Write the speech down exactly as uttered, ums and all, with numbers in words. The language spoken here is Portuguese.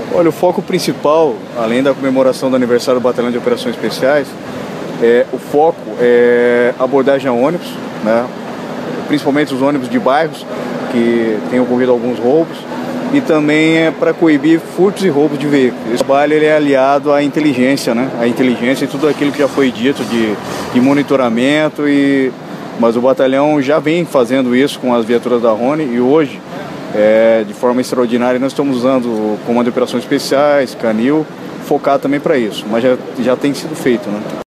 Olha, o foco principal, além da comemoração do aniversário do Batalhão de Operações Especiais, é, o foco é abordagem a ônibus, né? Principalmente os ônibus de bairros, que têm ocorrido alguns roubos, e também é para coibir furtos e roubos de veículos. Esse trabalho ele é aliado à inteligência, né? A inteligência e tudo aquilo que já foi dito de, de monitoramento, e, mas o batalhão já vem fazendo isso com as viaturas da Rony, e hoje, é, de forma extraordinária, nós estamos usando o Comando de Operações Especiais, Canil, focado também para isso, mas já, já tem sido feito, né?